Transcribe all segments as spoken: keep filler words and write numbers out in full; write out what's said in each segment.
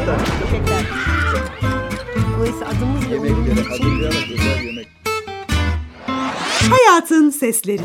tane. Şeker. Dolayısıyla adımız ve Yemekleri oyunumuz için hazırlayarak özel yemek. Hayatın Sesleri.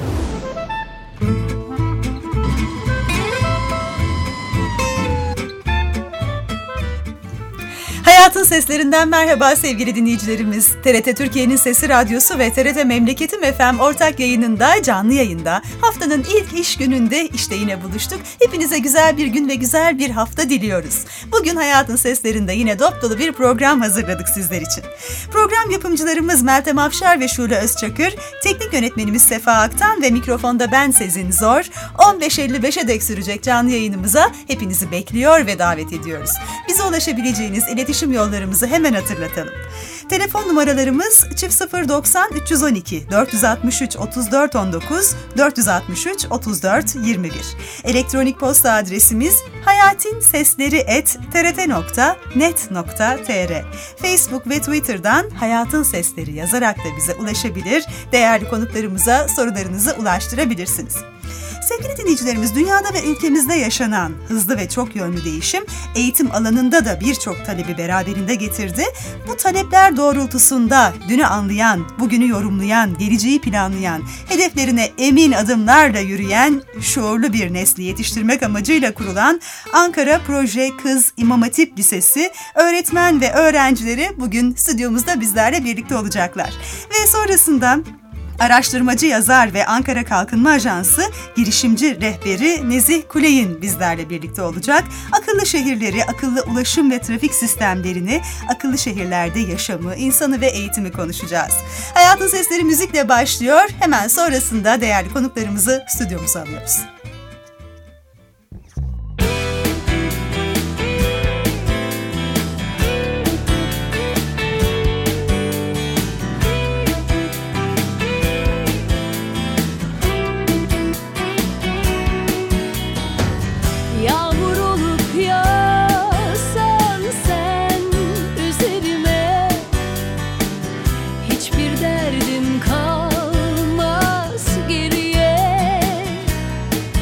Hayatın Seslerinden merhaba sevgili dinleyicilerimiz. T R T Türkiye'nin Sesi Radyosu ve T R T Memleketim F M ortak yayınında, canlı yayında haftanın ilk iş gününde işte yine buluştuk. Hepinize güzel bir gün ve güzel bir hafta diliyoruz. Bugün Hayatın Seslerinde yine dop dolu bir program hazırladık sizler için. Program yapımcılarımız Meltem Afşar ve Şule Özçakır, teknik yönetmenimiz Sefa Aktan ve mikrofonda ben Sezin Zor. on beş elli beşe dek sürecek canlı yayınımıza hepinizi bekliyor ve davet ediyoruz. Bize ulaşabileceğiniz iletişim yollarımızı hemen hatırlatalım. Telefon numaralarımız çift sıfır doksan üç yüz on iki dört yüz altmış üç otuz dört on dokuz dört yüz altmış üç otuz dört yirmi bir. Elektronik posta adresimiz hayatinsesleri et t r t nokta net nokta t r. Facebook ve Twitter'dan Hayatın Sesleri yazarak da bize ulaşabilir, değerli konuklarımıza sorularınızı ulaştırabilirsiniz. Sevgili dinleyicilerimiz, dünyada ve ülkemizde yaşanan hızlı ve çok yönlü değişim eğitim alanında da birçok talebi beraberinde getirdi. Bu talepler doğrultusunda dünü anlayan, bugünü yorumlayan, geleceği planlayan, hedeflerine emin adımlarla yürüyen şuurlu bir nesli yetiştirmek amacıyla kurulan Ankara Proje Kız İmam Hatip Lisesi öğretmen ve öğrencileri bugün stüdyomuzda bizlerle birlikte olacaklar. Ve sonrasında araştırmacı yazar ve Ankara Kalkınma Ajansı girişimci rehberi Nezih Kuley'in bizlerle birlikte olacak. Akıllı şehirleri, akıllı ulaşım ve trafik sistemlerini, akıllı şehirlerde yaşamı, insanı ve eğitimi konuşacağız. Hayatın Sesleri müzikle başlıyor. Hemen sonrasında değerli konuklarımızı stüdyomuza alıyoruz. Derdim kalmaz geriye.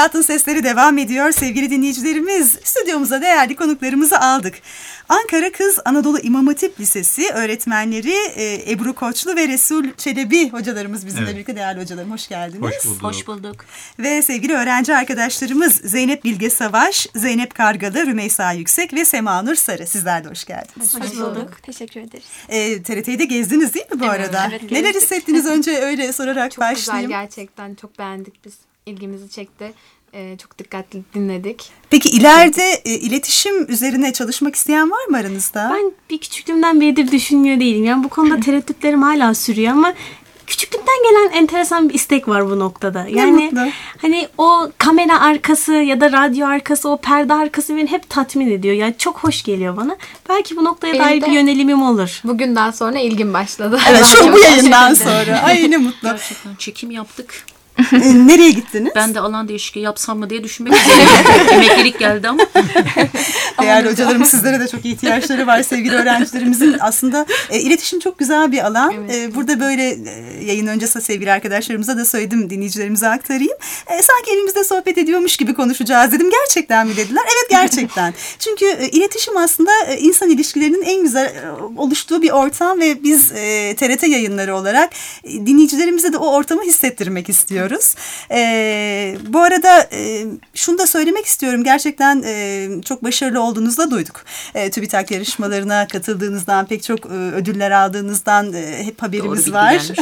Hayatın Sesleri devam ediyor sevgili dinleyicilerimiz. Stüdyomuza değerli konuklarımızı aldık. Ankara Kız Anadolu İmam Hatip Lisesi öğretmenleri e, Ebru Koçlu ve Resul Çelebi hocalarımız bizimle Evet. birlikte. Değerli hocalarım, hoş geldiniz. Hoş bulduk. Hoş bulduk. Ve sevgili öğrenci arkadaşlarımız Zeynep Bilge Savaş, Zeynep Kargalı, Rümeysa Yüksek ve Sema Nur Sarı. Sizler de hoş geldiniz. Hoş bulduk. Teşekkür ederiz. E, T R T'yi de gezdiniz değil mi bu Evet, arada? evet, Neler gezdik. hissettiniz, önce öyle sorarak Çok başlayayım. güzel gerçekten. Çok beğendik biz. İlgimizi çekti. Ee, çok dikkatli dinledik. Peki ileride e, iletişim üzerine çalışmak isteyen var mı aranızda? Ben bir küçüklüğümden beridir düşünmüyor değilim. Yani bu konuda tereddütlerim hala sürüyor ama küçüklükten gelen enteresan bir istek var bu noktada. Yani mutlu. hani o kamera arkası ya da radyo arkası, o perde arkası beni hep tatmin ediyor. Yani çok hoş geliyor bana. Belki bu noktaya Benim dair de- bir yönelimim olur. Bugünden sonra ilgim başladı. Evet, şu Çok bu yayından hoş geldin. sonra. Ay ne mutlu. Gerçekten çekim yaptık. E, nereye gittiniz? Ben de alan değişikliği yapsam mı diye düşünmek üzereyim. Emeklilik geldi ama. Değerli hocalarım, sizlere de çok ihtiyaçları var sevgili öğrencilerimizin. Aslında e, iletişim çok güzel bir alan. Evet. E, burada böyle e, yayın öncesi sevgili arkadaşlarımıza da söyledim, dinleyicilerimize aktarayım. E, sanki evimizde sohbet ediyormuş gibi konuşacağız dedim. Gerçekten mi dediler? Evet, gerçekten. Çünkü e, iletişim aslında e, insan ilişkilerinin en güzel e, oluştuğu bir ortam ve biz e, T R T yayınları olarak e, dinleyicilerimize de o ortamı hissettirmek istiyoruz. E, bu arada e, şunu da söylemek istiyorum. Gerçekten e, çok başarılı olduğunuzu da duyduk. E, TÜBİTAK yarışmalarına katıldığınızdan, pek çok e, ödüller aldığınızdan e, hep Doğru haberimiz bilgi var. gelmiş.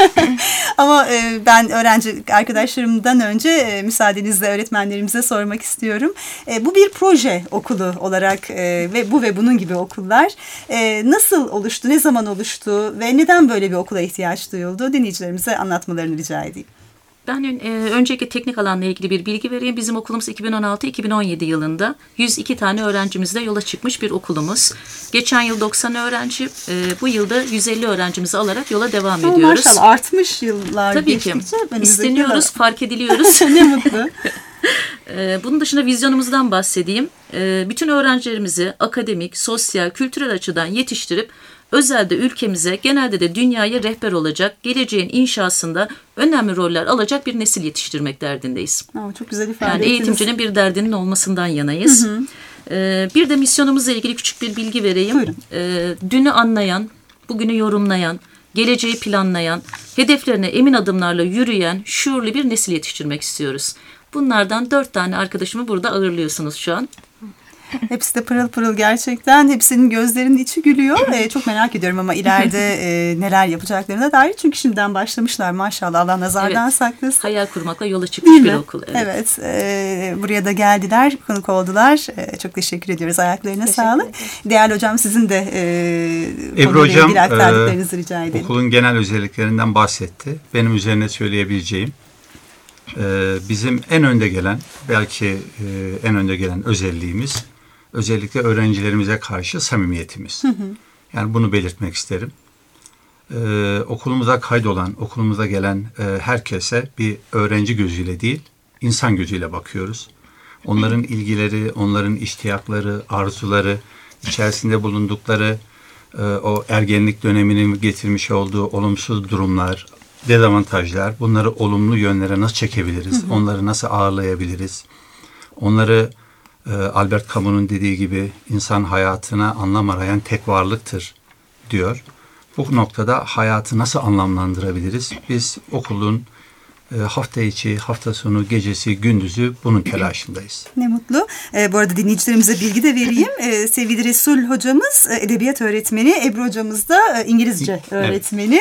Ama e, ben öğrenci arkadaşlarımdan önce e, müsaadenizle öğretmenlerimize sormak istiyorum. E, bu bir proje okulu olarak e, ve bu ve bunun gibi okullar e, nasıl oluştu, ne zaman oluştu ve neden böyle bir okula ihtiyaç duyuldu? Dinleyicilerimize anlatmalarını rica edeyim. Ben e, öncelikle teknik alanla ilgili bir bilgi vereyim. Bizim okulumuz iki bin on altı iki bin on yedi yılında yüz iki tane öğrencimizle yola çıkmış bir okulumuz. Geçen yıl doksan öğrenci, e, bu yılda yüz elli öğrencimizi alarak yola devam Ama ediyoruz. maşallah artmış yıllar Tabii ki. geçtikçe. önümüzdeki İsteniyoruz, yıllar- fark ediliyoruz. Ne mutlu. Ee, Bunun dışında vizyonumuzdan bahsedeyim. Ee, Bütün öğrencilerimizi akademik, sosyal, kültürel açıdan yetiştirip özelde ülkemize, genelde de dünyaya rehber olacak, geleceğin inşasında önemli roller alacak bir nesil yetiştirmek derdindeyiz. Aa, çok güzel ifade Yani ettiniz. eğitimcinin bir derdinin olmasından yanayız. Ee, Bir de misyonumuzla ilgili küçük bir bilgi vereyim. Buyurun. Ee, Dünü anlayan, bugünü yorumlayan, geleceği planlayan, hedeflerine emin adımlarla yürüyen, şuurlu bir nesil yetiştirmek istiyoruz. Bunlardan dört tane arkadaşımı burada ağırlıyorsunuz şu an. Hepsi de pırıl pırıl gerçekten. Hepsinin gözlerinin içi gülüyor. Ee, çok merak ediyorum ama ileride e, neler yapacaklarına dair. Çünkü şimdiden başlamışlar maşallah. Allah nazardan Evet. saklasın. Hayal kurmakla yola çıkmış Değil bir mi? okul. Evet. Evet. e, buraya da geldiler, konuk oldular. E, çok teşekkür ediyoruz. Ayaklarına Teşekkür sağlık. ederiz. Değerli hocam, sizin de e, Ebru konuyla hocam ilgili aktardıklarınızı e, rica edelim. okulun genel özelliklerinden bahsetti. Benim üzerine söyleyebileceğim e, bizim en önde gelen, belki e, en önde gelen özelliğimiz özellikle öğrencilerimize karşı samimiyetimiz. Yani bunu belirtmek isterim. Ee, okulumuza kaydolan, okulumuza gelen e, herkese bir öğrenci gözüyle değil, insan gözüyle bakıyoruz. Onların ilgileri, onların iştiyakları, arzuları, içerisinde bulundukları e, o ergenlik döneminin getirmiş olduğu olumsuz durumlar, dezavantajlar, bunları olumlu yönlere nasıl çekebiliriz, onları nasıl ağırlayabiliriz, onları e, Albert Camus'un dediği gibi insan hayatına anlam arayan tek varlıktır diyor. Bu noktada hayatı nasıl anlamlandırabiliriz? Biz okulun e, hafta içi, hafta sonu, gecesi, gündüzü bunun telaşındayız. Ne mutlu. E, bu arada dinleyicilerimize bilgi de vereyim. E, sevgili Resul hocamız e, edebiyat öğretmeni, Ebru hocamız da e, İngilizce Evet. öğretmeni.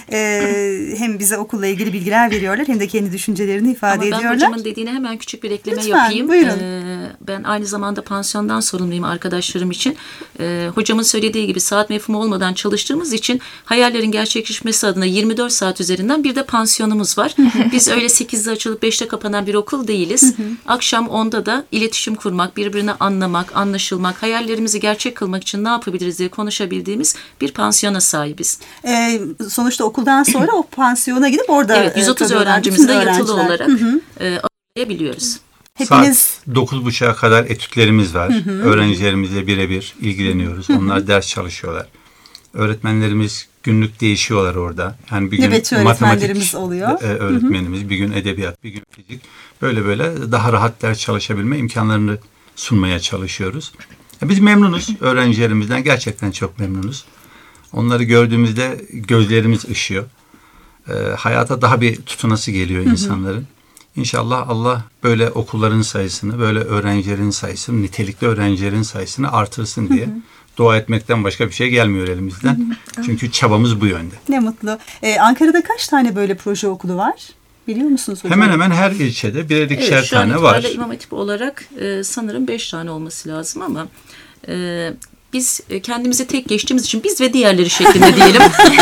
E, hem bize okulla ilgili bilgiler veriyorlar hem de kendi düşüncelerini ifade Ama ben ediyorlar. hocamın dediğine hemen küçük bir ekleme Lütfen, yapayım. buyurun. Ee, ben aynı zamanda pansiyondan sorumluyum arkadaşlarım için. Ee, hocamın söylediği gibi saat mefhumu olmadan çalıştığımız için hayallerin gerçekleşmesi adına yirmi dört saat üzerinden bir de pansiyonumuz var. Biz öyle sekizde açılıp beşte kapanan bir okul değiliz. Akşam onda da iletişim kurmak, birbirini anlamak, anlaşılmak, hayallerimizi gerçek kılmak için ne yapabiliriz diye konuşabildiğimiz bir pansiyona sahibiz. E, sonuçta okuldan sonra o pansiyona gidip orada Evet, yüz otuz e, kalıyorlar, öğrencimizi de bütün yatılı öğrenciler. olarak Hı hı. e, ağırlayabiliyoruz. Hepiniz Saat dokuz buçuğa kadar etütlerimiz var. Öğrencilerimizle birebir ilgileniyoruz. Onlar ders çalışıyorlar. Öğretmenlerimiz günlük değişiyorlar orada. Yani bir gün Nöbetçi öğretmenlerimiz oluyor. E, öğretmenimiz, hı hı. bir gün edebiyat, bir gün fizik. Böyle böyle daha rahat ders çalışabilme imkanlarını sunmaya çalışıyoruz. Biz memnunuz öğrencilerimizden. Gerçekten çok memnunuz. Onları gördüğümüzde gözlerimiz ışıyor. E, hayata daha bir tutunası geliyor insanların. Hı hı. İnşallah Allah böyle okulların sayısını, böyle öğrencilerin sayısını, nitelikli öğrencilerin sayısını artırsın diye hı hı. dua etmekten başka bir şey gelmiyor elimizden. Hı hı. Çünkü çabamız bu yönde. Ne mutlu. Ee, Ankara'da kaç tane böyle proje okulu var? Biliyor musunuz hocam? Hemen hemen her ilçede birer ikişer evet, tane var. Evet, İmam Hatip olarak e, sanırım beş tane olması lazım ama e, biz kendimize tek geçtiğimiz için biz ve diğerleri şeklinde diyelim.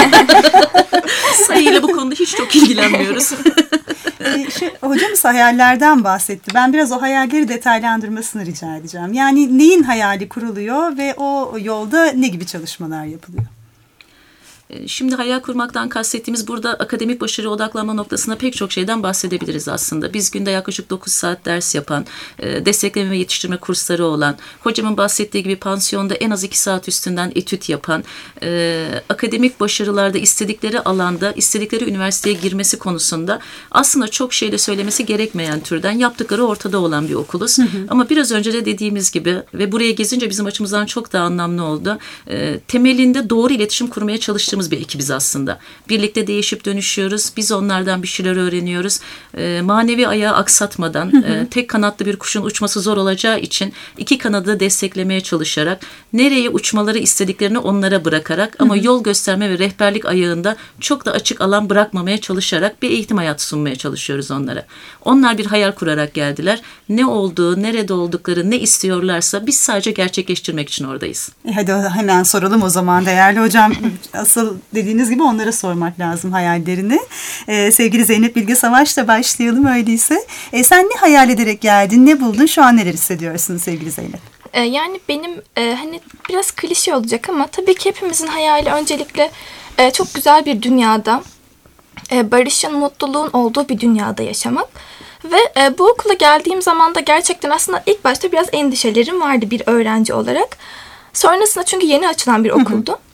Sayıyla bu konuda hiç çok ilgilenmiyoruz. ee, şu, hocamız hayallerden bahsetti. Ben biraz o hayalleri detaylandırmasını rica edeceğim. Yani neyin hayali kuruluyor ve o yolda ne gibi çalışmalar yapılıyor? Şimdi hayal kurmaktan kastettiğimiz burada akademik başarı odaklanma noktasında pek çok şeyden bahsedebiliriz aslında. Biz günde yaklaşık dokuz saat ders yapan, destekleme ve yetiştirme kursları olan, hocamın bahsettiği gibi pansiyonda en az iki saat üstünden etüt yapan, akademik başarılarda istedikleri alanda, istedikleri üniversiteye girmesi konusunda aslında çok şeyle söylemesi gerekmeyen türden yaptıkları ortada olan bir okuluz. Hı hı. Ama biraz önce de dediğimiz gibi ve buraya gezince bizim açımızdan çok daha anlamlı oldu. Temelinde doğru iletişim kurmaya çalıştığımız bir ekibiz aslında. Birlikte değişip dönüşüyoruz. Biz onlardan bir şeyler öğreniyoruz. E, manevi ayağı aksatmadan hı hı. E, tek kanatlı bir kuşun uçması zor olacağı için iki kanadı desteklemeye çalışarak nereye uçmaları istediklerini onlara bırakarak ama hı hı. yol gösterme ve rehberlik ayağında çok da açık alan bırakmamaya çalışarak bir eğitim hayatı sunmaya çalışıyoruz onlara. Onlar bir hayal kurarak geldiler. Ne olduğu, nerede oldukları, ne istiyorlarsa biz sadece gerçekleştirmek için oradayız. E hadi hemen soralım o zaman değerli hocam. Asıl dediğiniz gibi onlara sormak lazım hayallerini. Ee, sevgili Zeynep Bilge Savaş'la başlayalım öyleyse. Ee, sen ne hayal ederek geldin, ne buldun, şu an neler hissediyorsun sevgili Zeynep? Ee, yani benim e, hani biraz klişe olacak ama tabii ki hepimizin hayali öncelikle e, çok güzel bir dünyada, e, barışın, mutluluğun olduğu bir dünyada yaşamak. Ve e, bu okula geldiğim zaman da gerçekten aslında ilk başta biraz endişelerim vardı bir öğrenci olarak. Sonrasında çünkü yeni açılan bir okuldu. Hı hı.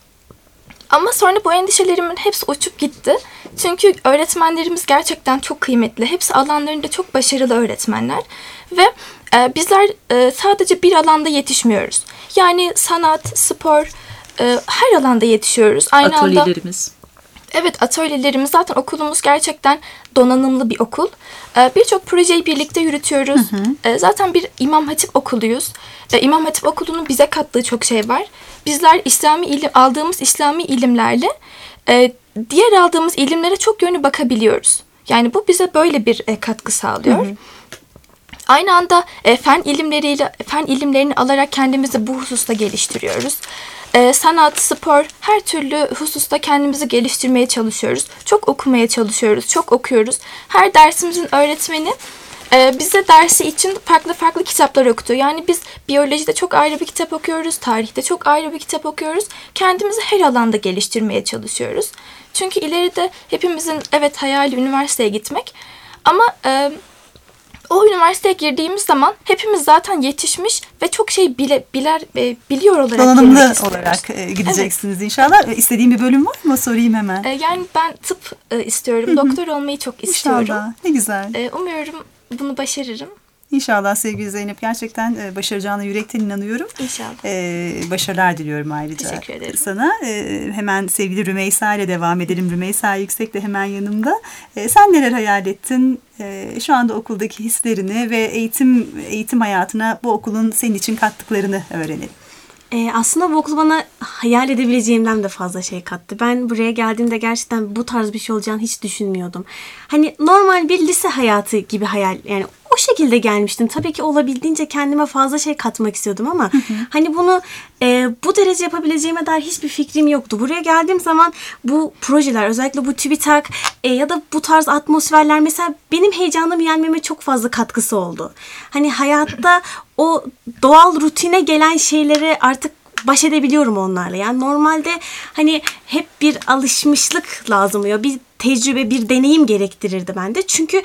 Ama sonra bu endişelerimin hepsi uçup gitti. Çünkü öğretmenlerimiz gerçekten çok kıymetli. Hepsi alanlarında çok başarılı öğretmenler. Ve e, bizler e, sadece bir alanda yetişmiyoruz. Yani sanat, spor, e, her alanda yetişiyoruz. Aynı Atölyelerimiz. Anda, evet, atölyelerimiz. Zaten okulumuz gerçekten donanımlı bir okul. E, Birçok projeyi birlikte yürütüyoruz. Hı hı. E, zaten bir İmam Hatip okuluyuz. E, İmam Hatip okulunun bize kattığı çok şey var. Bizler İslami ilim, aldığımız İslami ilimlerle e, diğer aldığımız ilimlere çok yönlü bakabiliyoruz. Yani bu bize böyle bir e, katkı sağlıyor. Hı hı. Aynı anda e, fen ilimleriyle fen ilimlerini alarak kendimizi bu hususta geliştiriyoruz. E, sanat, spor, her türlü hususta kendimizi geliştirmeye çalışıyoruz. Çok okumaya çalışıyoruz, çok okuyoruz. Her dersimizin öğretmeni e, bize dersi için farklı farklı kitaplar okutuyor. Yani biz biyolojide çok ayrı bir kitap okuyoruz, tarihte çok ayrı bir kitap okuyoruz. Kendimizi her alanda geliştirmeye çalışıyoruz. Çünkü ileride hepimizin evet hayali üniversiteye gitmek ama E, o üniversiteye girdiğimiz zaman hepimiz zaten yetişmiş ve çok şey bile, biler, e, biliyor olarak donanımlı olarak e, gideceksiniz evet. İnşallah. E, istediğin bir bölüm var mı? Sorayım hemen. E, yani ben tıp e, istiyorum. Hı-hı. Doktor olmayı çok istiyorum. İnşallah. Ne güzel. E, umuyorum bunu başarırım. İnşallah sevgili Zeynep. Gerçekten e, başaracağına yürekten inanıyorum. İnşallah. E, başarılar diliyorum ayrıca. Teşekkür ederim. Sana. E, hemen sevgili Rümeysa ile devam edelim. Rümeysa Yüksek de hemen yanımda. E, sen neler hayal ettin? E, şu anda okuldaki hislerini ve eğitim eğitim hayatına bu okulun senin için kattıklarını öğrenelim. Ee, aslında bu okul bana hayal edebileceğimden de fazla şey kattı. Ben buraya geldiğimde gerçekten bu tarz bir şey olacağını hiç düşünmüyordum. Hani normal bir lise hayatı gibi hayal, yani o şekilde gelmiştim. Tabii ki olabildiğince kendime fazla şey katmak istiyordum ama hı hı. hani bunu e, bu derece yapabileceğime dair hiçbir fikrim yoktu. Buraya geldiğim zaman bu projeler, özellikle bu TÜBİTAK e, ya da bu tarz atmosferler mesela benim heyecanımı yenmeme çok fazla katkısı oldu. Hani hayatta o doğal rutine gelen şeyleri artık baş edebiliyorum onlarla. Yani normalde hani hep bir alışmışlık lazım oluyor. Bir tecrübe, bir deneyim gerektirirdi bende. Çünkü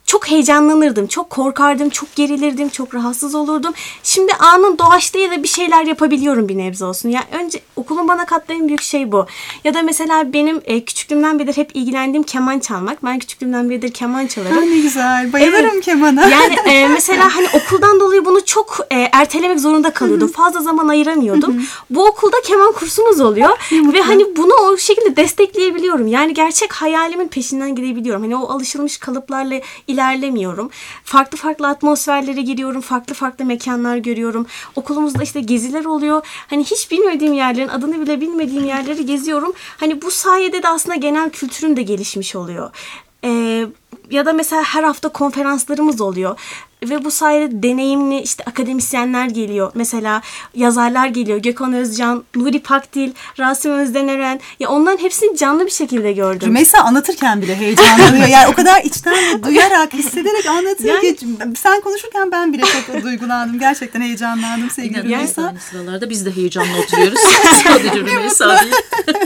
çok heyecanlanırdım, çok korkardım, çok gerilirdim, çok rahatsız olurdum. Şimdi anın doğaçlayla bir şeyler yapabiliyorum bir nebze olsun. Yani önce okulun bana kattığı en büyük şey bu. Ya da mesela benim e, küçüklüğümden beridir hep ilgilendiğim keman çalmak. Ben küçüklüğümden beridir keman çalarım. Ha, ne güzel. Bayılırım Evet. kemana. Yani e, mesela hani okuldan dolayı bunu çok e, ertelemek zorunda kalıyordum. Fazla zaman ayıramıyordum. Bu okulda keman kursumuz oluyor ve hani bunu o şekilde destekleyebiliyorum. Yani gerçek hayalimin peşinden gidebiliyorum. Hani o alışılmış kalıplarla ilerlemiyorum. Farklı farklı atmosferlere giriyorum. Farklı farklı mekanlar görüyorum. Okulumuzda işte geziler oluyor. Hani hiç bilmediğim yerlerin, adını bile bilmediğim yerleri geziyorum. Hani bu sayede de aslında genel kültürüm de gelişmiş oluyor. Ee, ya da mesela her hafta konferanslarımız oluyor. Ve bu sayede deneyimli işte akademisyenler geliyor. Mesela yazarlar geliyor. Gökhan Özcan, Nuri Pakdil, Rasim Özdeneren. Ya onların hepsini canlı bir şekilde gördüm. Rümeysa anlatırken bile heyecanlanıyor. Yani o kadar içten ve duyarak, hissederek anlatıyor Yani- ki sen konuşurken ben bile çok duygulandım. Gerçekten heyecanlandım sevgili Yani Rümeysa. aynı sıralarda biz de heyecanla oturuyoruz. Sadece Rümeysa değil.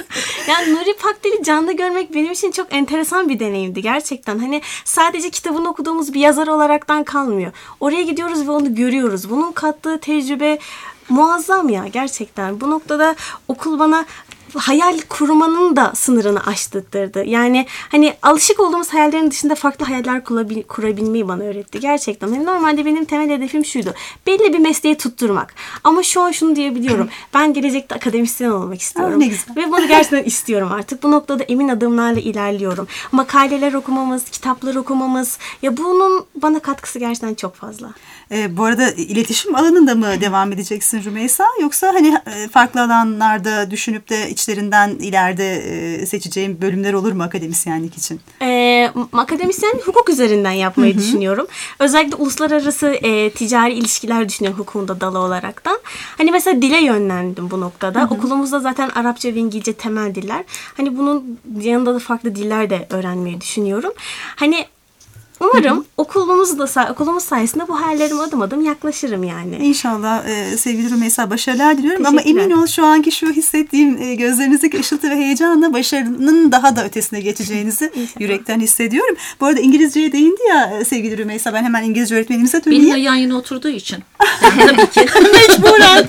Yani Nuri Pakdil'i canlı görmek benim için çok enteresan bir deneyimdi gerçekten. Hani sadece kitabını okuduğumuz bir yazar olaraktan kalmıyor. Oraya gidiyoruz ve onu görüyoruz. Bunun kattığı tecrübe muazzam ya gerçekten. Bu noktada okul bana hayal kurmanın da sınırını aştırdı. Yani hani alışık olduğumuz hayallerin dışında farklı hayaller kurabil- kurabilmeyi bana öğretti. Gerçekten. Hani normalde benim temel hedefim şuydu. Belli bir mesleği tutturmak. Ama şu an şunu diyebiliyorum. Ben gelecekte akademisyen olmak istiyorum. Aa, ne güzel. Ve bunu gerçekten istiyorum artık. Bu noktada emin adımlarla ilerliyorum. Makaleler okumamız, kitaplar okumamız. Ya bunun bana katkısı gerçekten çok fazla. Ee, bu arada iletişim alanında mı devam edeceksin Rümeysa? Yoksa hani e, farklı alanlarda düşünüp de içlerinden ileride e, seçeceğim bölümler olur mu akademisyenlik için? Ee, akademisyen hukuk üzerinden yapmayı düşünüyorum. Özellikle uluslararası e, ticari ilişkiler düşünüyorum hukukun da dalı olaraktan. Hani mesela dile yönlendim bu noktada. Okulumuzda zaten Arapça ve İngilizce temel diller. Hani bunun yanında da farklı diller de öğrenmeyi düşünüyorum. Hani umarım okulumuz da okulumuz sayesinde bu hayallerime adım adım yaklaşırım yani. İnşallah e, sevgili Rümeysa başarılar diliyorum ama Teşekkürler. emin ol şu anki şu hissettiğim e, gözlerinizdeki ışıltı ve heyecanla başarının daha da ötesine geçeceğinizi yürekten hissediyorum. Bu arada İngilizceye değindi ya e, sevgili Rümeysa, ben hemen İngilizce öğretmenimize döneyim. Benimle yan yana oturduğu için. Yani tabii ki. Mecburen.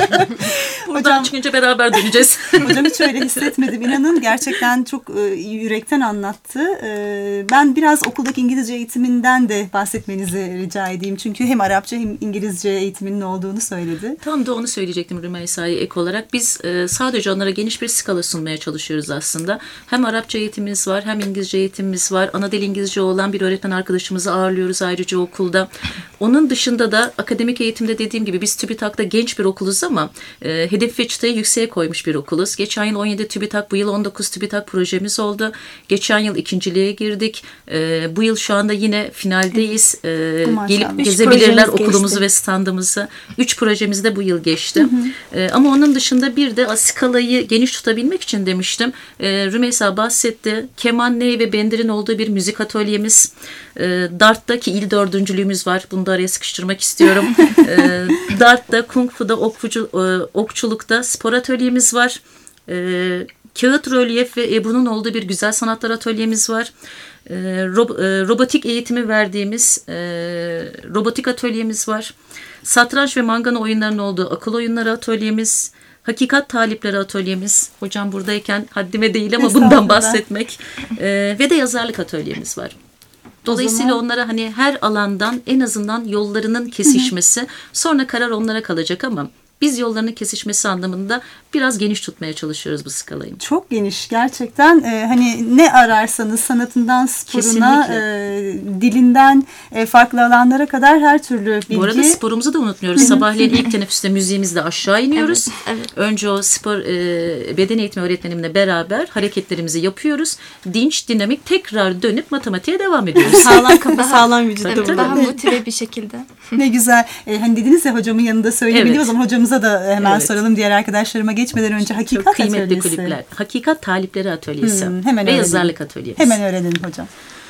Buradan Hocam- çıkınca beraber döneceğiz. Hocam hiç öyle hissetmedim. İnanın gerçekten çok e, yürekten anlattı. E, ben biraz okuldaki İngilizce eğitiminden de bahsetmenizi rica edeyim. Çünkü hem Arapça hem İngilizce eğitiminin olduğunu söyledi. Tam da onu söyleyecektim Rümeysa'ya ek olarak. Biz e, sadece onlara geniş bir skala sunmaya çalışıyoruz aslında. Hem Arapça eğitimimiz var, hem İngilizce eğitimimiz var. Ana dil İngilizce olan bir öğretmen arkadaşımızı ağırlıyoruz ayrıca okulda. Onun dışında da akademik eğitimde dediğim gibi biz TÜBİTAK'ta genç bir okuluz ama e, hedef ve çıtayı yükseğe koymuş bir okuluz. Geçen yıl on yedi TÜBİTAK, bu yıl on dokuz TÜBİTAK projemiz oldu. Geçen yıl ikinciliğe girdik. E, bu yıl şu anda yine finaldeyiz. E, Maşallah. gelip Üç gezebilirler projemiz okulumuzu geçti. ve standımızı. Üç projemiz de bu yıl geçti. Hı hı. E, ama onun dışında bir de skalayı geniş tutabilmek için demiştim. E, Rümeysa bahsetti. Keman, ney ve bendirin olduğu bir müzik atölyemiz. E, Dart'taki il dördüncülüğümüz var. Bunu da araya sıkıştırmak istiyorum. e, Dart'ta, Kung Fu'da, okçu, e, okçulukta spor atölyemiz var. E, Kağıt, rölyef ve Ebru'nun olduğu bir güzel sanatlar atölyemiz var. E, rob, e, robotik eğitimi verdiğimiz e, robotik atölyemiz var. Satranç ve mangana oyunlarının olduğu akıl oyunları atölyemiz. Hakikat talipleri atölyemiz. Hocam buradayken haddime değil ama bundan Estağfurullah. bahsetmek. E, ve de yazarlık atölyemiz var. Dolayısıyla zaman- onlara hani her alandan en azından yollarının kesişmesi, sonra karar onlara kalacak ama biz yollarının kesişmesi anlamında biraz geniş tutmaya çalışıyoruz bu skalayı. Çok geniş gerçekten. Ee, hani ne ararsanız sanatından sporuna, Kesinlikle. e, dilinden e, farklı alanlara kadar her türlü bilgi. Bu arada sporumuzu da unutmuyoruz. Sabahleyin ilk teneffüste müziğimizle aşağı iniyoruz. Evet, evet. Önce o spor e, beden eğitimi öğretmenimle beraber hareketlerimizi yapıyoruz. Dinç, dinamik, tekrar dönüp matematiğe devam ediyoruz. Sağlam kafa, sağlam vücut. Tabii, Evet, tabii. daha motive bir şekilde. Ne güzel. Ee, hani dediniz ya hocamın yanında söyleyebiliyor. Evet. O zaman hocamıza da hemen Evet. soralım. Diğer arkadaşlarıma geçmeden önce Çok hakikat kıymetli atölyesi. kulüpler. Hakikat talipleri atölyesi Hmm, hemen ve öğrenelim. yazarlık atölyemiz. Hemen öğrenelim hocam.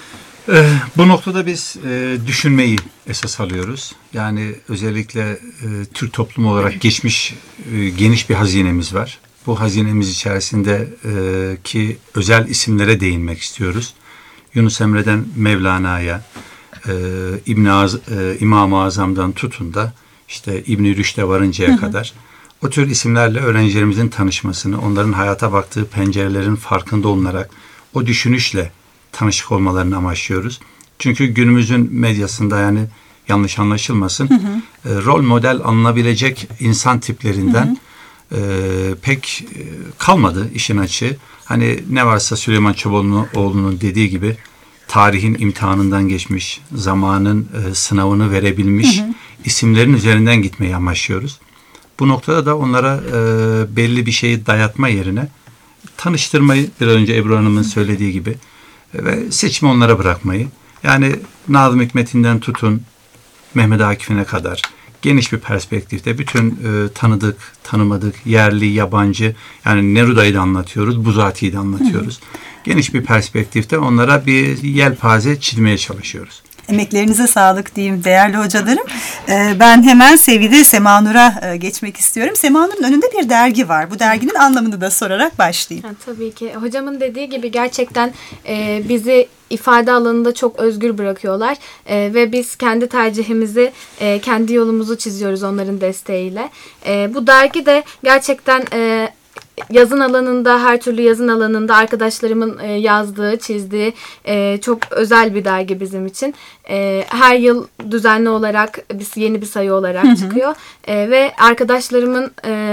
Ee, bu noktada biz e, düşünmeyi esas alıyoruz. Yani özellikle e, Türk toplumu olarak geçmiş e, geniş bir hazinemiz var. Bu hazinemiz içerisinde e, ki özel isimlere değinmek istiyoruz. Yunus Emre'den Mevlana'ya, e, İbn Az, e, İmam-ı Azam'dan tutun da işte İbn-i Rüşd'e varıncaya hı hı. kadar o tür isimlerle öğrencilerimizin tanışmasını, onların hayata baktığı pencerelerin farkında olunarak o düşünüşle tanışık olmalarını amaçlıyoruz. Çünkü günümüzün medyasında, yani yanlış anlaşılmasın, hı hı. E, rol model alınabilecek insan tiplerinden hı hı. E, pek e, kalmadı işin açığı. Hani ne varsa Süleyman Çobanlıoğlu'nun dediği gibi tarihin imtihanından geçmiş, zamanın e, sınavını verebilmiş hı hı. isimlerin üzerinden gitmeyi amaçlıyoruz. Bu noktada da onlara e, belli bir şeyi dayatma yerine tanıştırmayı, bir önce Ebru Hanım'ın söylediği gibi e, ve seçimi onlara bırakmayı. Yani Nazım Hikmet'inden tutun Mehmet Akif'ine kadar geniş bir perspektifte bütün e, tanıdık, tanımadık, yerli, yabancı, yani Neruda'yı da anlatıyoruz, Buzati'yi de anlatıyoruz. Hı hı. Geniş bir perspektifte onlara bir yelpaze çizmeye çalışıyoruz. Emeklerinize sağlık diyeyim değerli hocalarım. Ee, ben hemen sevgili Sema Nur'a e, geçmek istiyorum. Sema Nur'un önünde bir dergi var. Bu derginin anlamını da sorarak başlayayım. Ha, tabii ki. Hocamın dediği gibi gerçekten e, bizi ifade alanında çok özgür bırakıyorlar. E, ve biz kendi tercihimizi, e, kendi yolumuzu çiziyoruz onların desteğiyle. E, bu dergi de gerçekten... E, yazın alanında, her türlü yazın alanında arkadaşlarımın yazdığı, çizdiği çok özel bir dergi bizim için. Her yıl düzenli olarak yeni bir sayı olarak hı hı. çıkıyor. Ve arkadaşlarımın,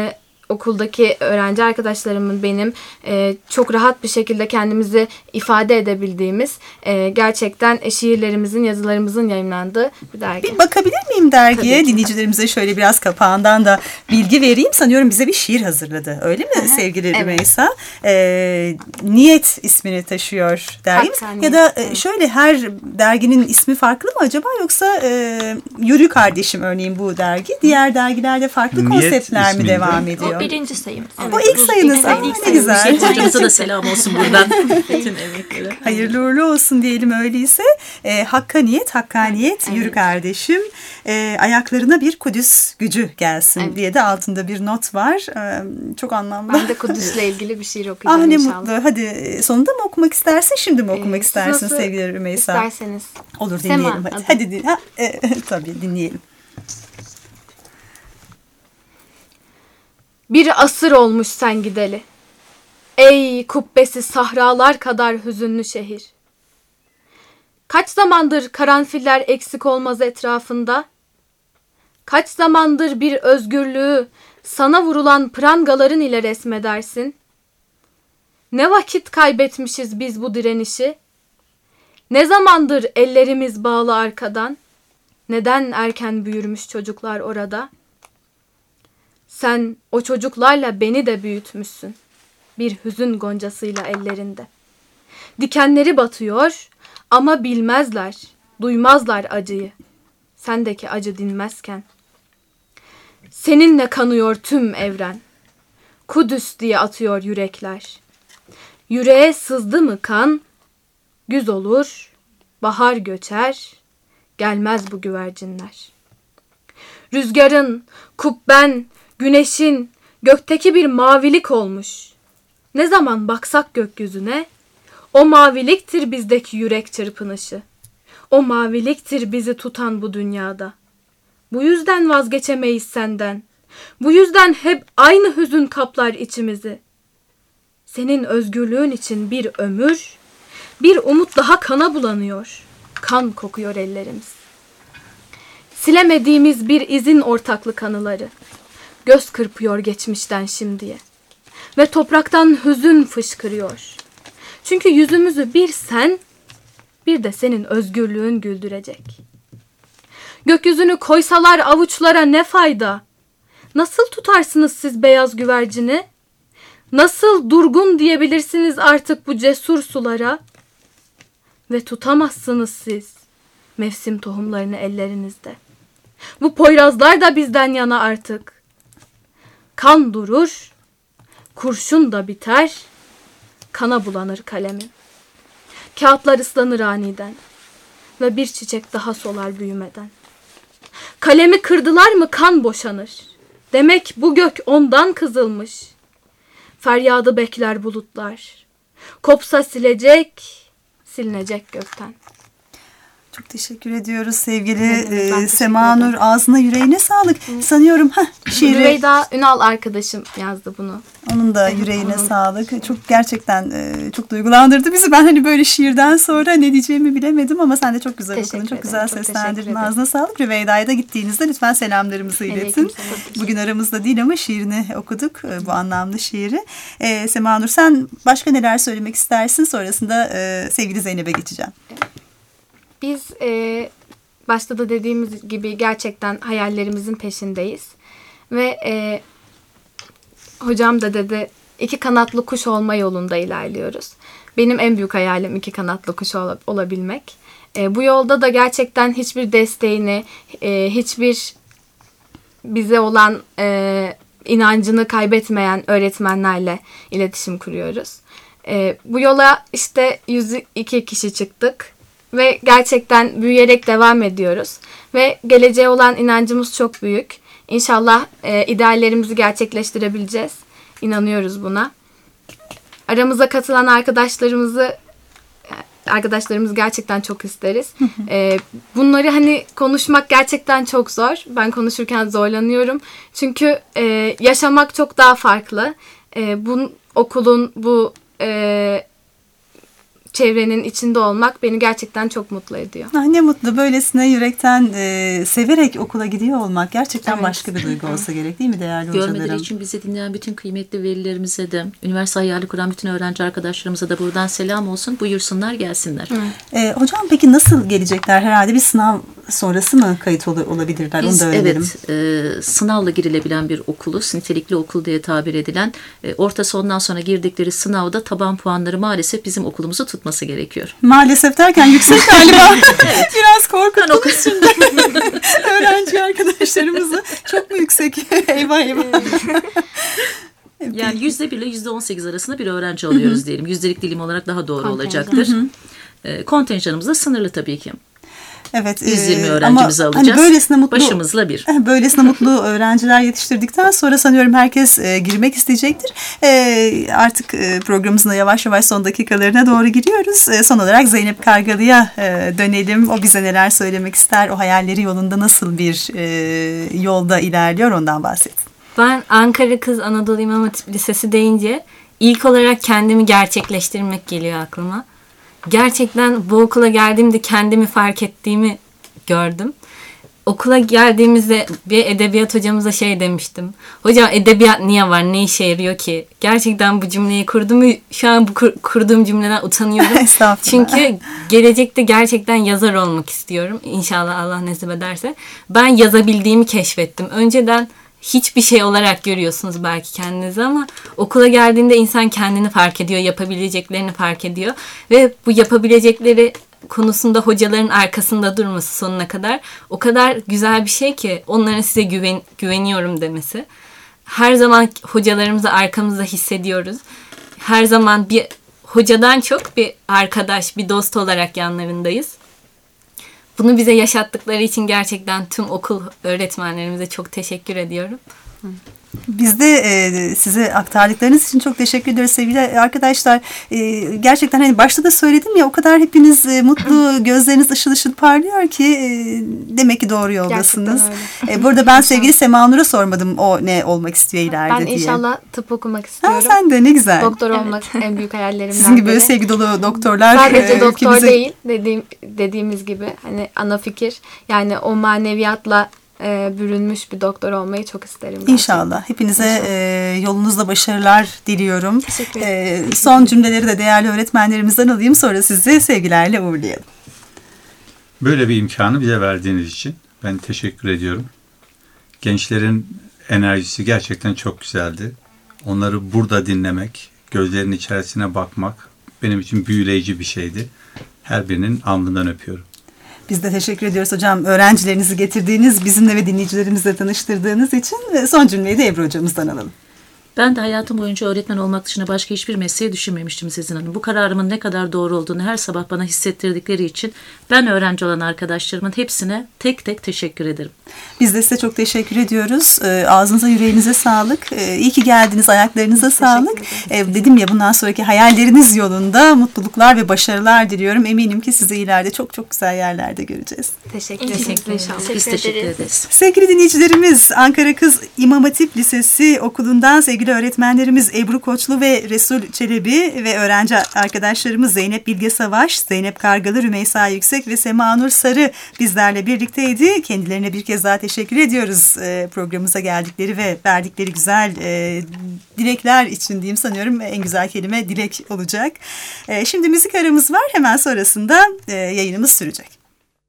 okuldaki öğrenci arkadaşlarımın, benim e, çok rahat bir şekilde kendimizi ifade edebildiğimiz, e, gerçekten şiirlerimizin, yazılarımızın yayınlandığı bir dergi. Bir bakabilir miyim dergiye? Dinleyicilerimize şöyle biraz kapağından da bilgi vereyim. Sanıyorum bize bir şiir hazırladı. Öyle mi sevgili evet. Rümeysa? E, Niyet ismini taşıyor dergimiz. Hakkaniyet. Ya da e, şöyle, her derginin ismi farklı mı acaba? Yoksa e, Yürü Kardeşim örneğin bu dergi. Diğer dergilerde farklı Niyet konseptler mi devam ediyor? Birinci sayımız. Evet. O ilk sayınız. Aa, ilk ne güzel. Hocamıza da selam olsun buradan. Bütün emeklere. Hayırlı uğurlu olsun diyelim öyleyse. E, Hakkaniyet, Hakkaniyet, evet. Yürü Kardeşim. E, ayaklarına bir Kudüs gücü gelsin evet. diye de altında bir not var. E, çok anlamlı. Ben de Kudüs'le ilgili bir şiir okuyacağım ah, ne inşallah. Mutlu. Hadi sonunda mı okumak istersin, şimdi mi okumak e, istersin sevgili Rümeysa? İsterseniz. Olur, dinleyelim. Sema, hadi, hadi din ha, e, tabii dinleyelim. Bir asır olmuş sen gideli. Ey kubbesi sahralar kadar hüzünlü şehir. Kaç zamandır karanfiller eksik olmaz etrafında? Kaç zamandır bir özgürlüğü sana vurulan prangaların ile resmedersin? Ne vakit kaybetmişiz biz bu direnişi? Ne zamandır ellerimiz bağlı arkadan? Neden erken büyürmüş çocuklar orada? Sen o çocuklarla beni de büyütmüşsün. Bir hüzün goncasıyla ellerinde. Dikenleri batıyor ama bilmezler, duymazlar acıyı. Sendeki acı dinmezken. Seninle kanıyor tüm evren. Kudüs diye atıyor yürekler. Yüreğe sızdı mı kan, güz olur, bahar göçer, gelmez bu güvercinler. Rüzgarın, kubben, güneşin, gökteki bir mavilik olmuş. Ne zaman baksak gökyüzüne, o maviliktir bizdeki yürek çırpınışı. O maviliktir bizi tutan bu dünyada. Bu yüzden vazgeçemeyiz senden. Bu yüzden hep aynı hüzün kaplar içimizi. Senin özgürlüğün için bir ömür, bir umut daha kana bulanıyor. Kan kokuyor ellerimiz. Silemediğimiz bir izin ortaklık anıları. Göz kırpıyor geçmişten şimdiye. Ve topraktan hüzün fışkırıyor. Çünkü yüzümüzü bir sen, bir de senin özgürlüğün güldürecek. Gökyüzünü koysalar avuçlara ne fayda? Nasıl tutarsınız siz beyaz güvercini? Nasıl durgun diyebilirsiniz artık bu cesur sulara? Ve tutamazsınız siz mevsim tohumlarını ellerinizde. Bu poyrazlar da bizden yana artık. Kan durur, kurşun da biter, kana bulanır kalemim. Kağıtlar ıslanır aniden ve bir çiçek daha solar büyümeden. Kalemi kırdılar mı kan boşanır. Demek bu gök ondan kızılmış. Feryadı bekler bulutlar. Kopsa silecek, silinecek gökten. Çok teşekkür ediyoruz sevgili Evet, evet, ben e, Sema Nur. ederim. Ağzına yüreğine sağlık. Sanıyorum heh, şiiri, Rüveyda Ünal arkadaşım yazdı bunu. onun da yüreğine sağlık. Çok gerçekten e, çok duygulandırdı bizi. Ben hani böyle şiirden sonra ne diyeceğimi bilemedim ama sen de çok güzel Teşekkür okudun. Çok ederim, güzel çok seslendirdin. teşekkür ederim. Ağzına sağlık. Rüveyda'ya da gittiğinizde lütfen selamlarımızı iletin. Aleykümselam. Bugün aramızda değil ama şiirini okuduk. e, Bu anlamlı şiiri. E, Sema Nur, sen başka neler söylemek istersin? Sonrasında e, sevgili Zeynep'e geçeceğim. Biz e, başta da dediğimiz gibi gerçekten hayallerimizin peşindeyiz. Ve e, hocam da dedi, iki kanatlı kuş olma yolunda ilerliyoruz. Benim en büyük hayalim iki kanatlı kuş ol- olabilmek. E, bu yolda da gerçekten hiçbir desteğini, e, hiçbir bize olan e, inancını kaybetmeyen öğretmenlerle iletişim kuruyoruz. E, bu yola işte yüz iki kişi çıktık ve gerçekten büyüyerek devam ediyoruz. Ve geleceğe olan inancımız çok büyük. İnşallah e, ideallerimizi gerçekleştirebileceğiz. İnanıyoruz buna. Aramıza katılan arkadaşlarımızı arkadaşlarımız gerçekten çok isteriz. Ee, bunları hani konuşmak gerçekten çok zor. Ben konuşurken zorlanıyorum. Çünkü e, yaşamak çok daha farklı. E, bu okulun, bu e, çevrenin içinde olmak beni gerçekten çok mutlu ediyor. Ah, ne mutlu böylesine yürekten e, severek okula gidiyor olmak gerçekten Evet. başka bir duygu olsa gerek değil mi değerli Görmeleri hocalarım? için bizi dinleyen bütün kıymetli velilerimize de, üniversite hayali kuran bütün öğrenci arkadaşlarımıza da buradan selam olsun. Buyursunlar, gelsinler. E, hocam peki nasıl gelecekler? Herhalde bir sınav sonrası mı kayıt ol- olabilirler? Biz Onu da öğrenelim. evet e, sınavla girilebilen bir okuluz. Nitelikli okul diye tabir edilen. E, orta sondan sonra girdikleri sınavda taban puanları maalesef bizim okulumuzu tutması gerekiyor. Maalesef derken yüksek galiba. Biraz korkuttum. O kısım Öğrenci arkadaşlarımızı çok mu yüksek? Eyvah eyvah. yani yüzde bir ile yüzde on sekiz arasında bir öğrenci alıyoruz diyelim. Yüzdelik dilim olarak daha doğru Kontenjan. olacaktır. E, kontenjanımız da sınırlı tabii ki. Evet. yüz yirmi e, öğrencimizi ama alacağız. Hani böylesine mutlu, Başımızla bir. Eh, Böylesine mutlu öğrenciler yetiştirdikten sonra sanıyorum herkes e, girmek isteyecektir. E, artık e, programımızın da yavaş yavaş son dakikalarına doğru giriyoruz. E, son olarak Zeynep Kargalı'ya e, dönelim. O bize neler söylemek ister? O hayalleri yolunda nasıl bir e, yolda ilerliyor? Ondan bahset. Ben Ankara Kız Anadolu İmam Hatip Lisesi deyince ilk olarak kendimi gerçekleştirmek geliyor aklıma. Gerçekten bu okula geldiğimde kendimi fark ettiğimi gördüm. Okula geldiğimizde bir edebiyat hocamıza şey demiştim. Hocam edebiyat niye var? Ne işe yarıyor ki? Gerçekten bu cümleyi kurdum. Şu an bu kur- kurduğum cümleden utanıyorum. Estağfurullah. Çünkü gelecekte gerçekten yazar olmak istiyorum. İnşallah Allah nasip ederse. Ben yazabildiğimi keşfettim. Önceden hiçbir şey olarak görüyorsunuz belki kendinizi ama okula geldiğinde insan kendini fark ediyor, yapabileceklerini fark ediyor ve bu yapabilecekleri konusunda hocaların arkasında durması sonuna kadar o kadar güzel bir şey ki onların size güven, güveniyorum demesi. Her zaman hocalarımızı arkamızda hissediyoruz. Her zaman bir hocadan çok bir arkadaş, bir dost olarak yanlarındayız. Bunu bize yaşattıkları için gerçekten tüm okul öğretmenlerimize çok teşekkür ediyorum. Biz de e, size aktardıklarınız için çok teşekkür ediyoruz sevgili arkadaşlar. E, gerçekten hani başta da söyledim ya, o kadar hepiniz e, mutlu, gözleriniz ışıl ışıl parlıyor ki e, demek ki doğru yoldasınız. E, burada ben sevgili Sema Nur'a sormadım o ne olmak istiyor ileride Ben diye. inşallah tıp okumak Ha, istiyorum. sen de ne güzel. Doktor olmak en büyük hayallerimden Sizin gibi böyle biri. sevgi dolu doktorlar. Sadece e, doktor ülkemize- değil, dediğim dediğimiz gibi hani ana fikir, yani o maneviyatla e, bürünmüş bir doktor olmayı çok isterim. gerçekten. İnşallah. Hepinize e, yolunuzda başarılar diliyorum. Teşekkür E, son cümleleri de değerli öğretmenlerimizden alayım, sonra sizi sevgilerle uğurlayalım. Böyle bir imkanı bize verdiğiniz için ben teşekkür ediyorum. Gençlerin enerjisi gerçekten çok güzeldi. Onları burada dinlemek, gözlerinin içerisine bakmak benim için büyüleyici bir şeydi. Her birinin alnından öpüyorum. Biz de teşekkür ediyoruz hocam. Öğrencilerinizi getirdiğiniz, bizimle ve dinleyicilerimizle tanıştırdığınız için. Son cümleyi de Ebru hocamızdan alalım. Ben de hayatım boyunca öğretmen olmak dışında başka hiçbir mesleği düşünmemiştim Sezin Hanım. Bu kararımın ne kadar doğru olduğunu her sabah bana hissettirdikleri için ben öğrenci olan arkadaşlarımın hepsine tek tek teşekkür ederim. Biz de size çok teşekkür ediyoruz. E, ağzınıza yüreğinize sağlık. E, iyi ki geldiniz, ayaklarınıza sağlık. E, dedim ya, bundan sonraki hayalleriniz yolunda mutluluklar ve başarılar diliyorum. Eminim ki sizi ileride çok çok güzel yerlerde göreceğiz. Teşekkür Teşekkür ederim. ederim. İnşallah. Biz teşekkür ederiz. Sevgili dinleyicilerimiz, Ankara Kız İmam Hatip Lisesi Okulu'ndan sevgili öğretmenlerimiz Ebru Koçlu ve Resul Çelebi ve öğrenci arkadaşlarımız Zeynep Bilge Savaş, Zeynep Kargalı, Rümeysa Yüksek ve Sema Nur Sarı bizlerle birlikteydi. Kendilerine bir kez daha teşekkür ediyoruz e, programımıza geldikleri ve verdikleri güzel e, dilekler için diyeyim, sanıyorum en güzel kelime dilek olacak. E, şimdi müzik aramız var, hemen sonrasında e, yayınımız sürecek.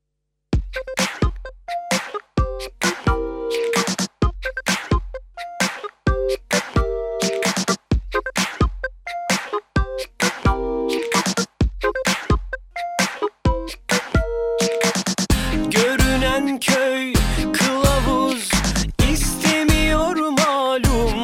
Görünen köy kılavuz istemiyor malum.